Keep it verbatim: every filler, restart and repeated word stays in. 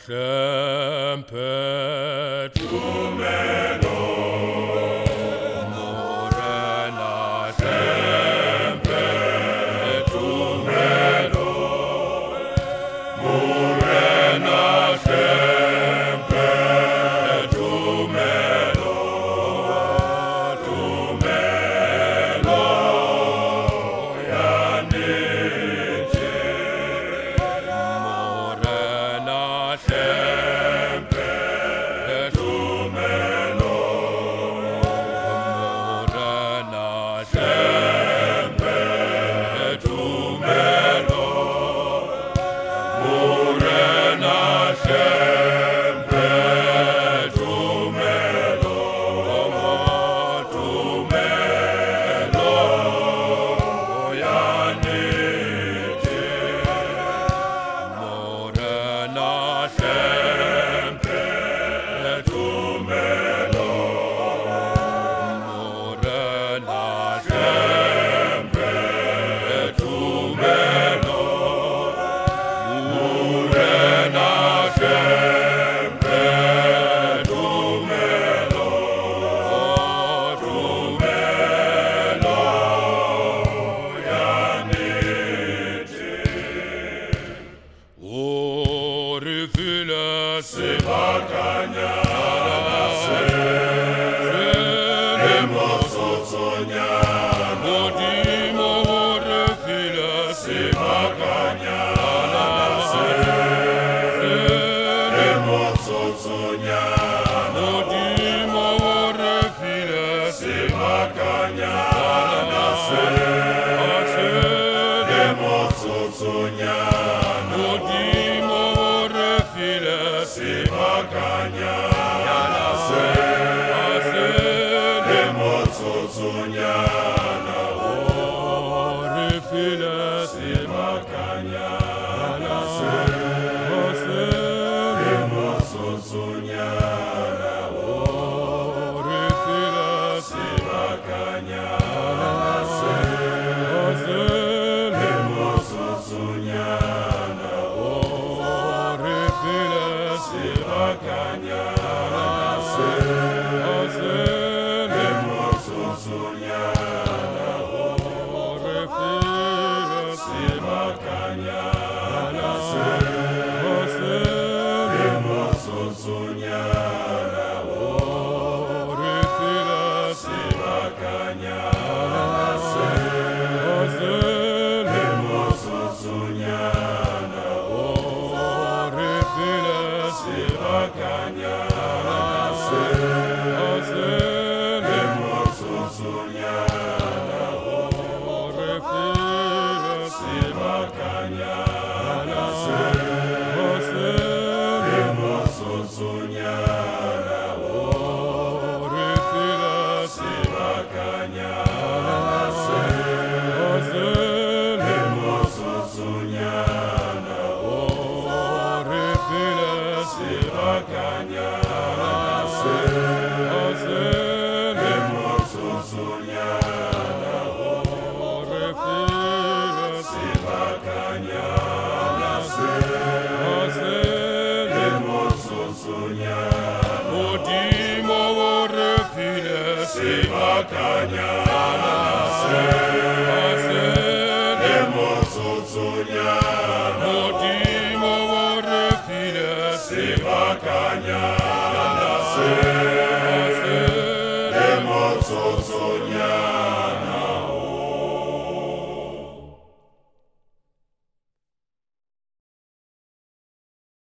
sempre tumelo, morena sempre tumelo, morena sempre tumelo, tumelo yanite, morena sempre tumelo, morena sempre tumelo, morena sempre tumelo, tumelo yanite, morena sempre tumelo, morena sempre tumelo, morena sempre tumelo, tumelo yanite. Ore fila se bacana se hermoso soñar, modimo ore fila se bacana se hermoso soñar, modimo ore fila se bacana se hermoso soñar, modimo ore fila se bacana se hermoso soñar, ore fila se bacana se hermoso soñar, ore fila se bacana se hermoso soñar, ore fila se bacana se hermoso soñar, ore fila se bacana se hermoso soñar, ore fila se bacana se hermoso soñar, ore fila se bacana se hermoso soñar, ore fila se bacana se hermoso soñar, ore fila se bacana se hermoso soñar, ore fila se bacana se hermoso soñar, ore fila se bacana se hermoso soñar, modimo ore fila se bacana se hermoso soñar, modimo ore fila se bacana se hermoso soñar.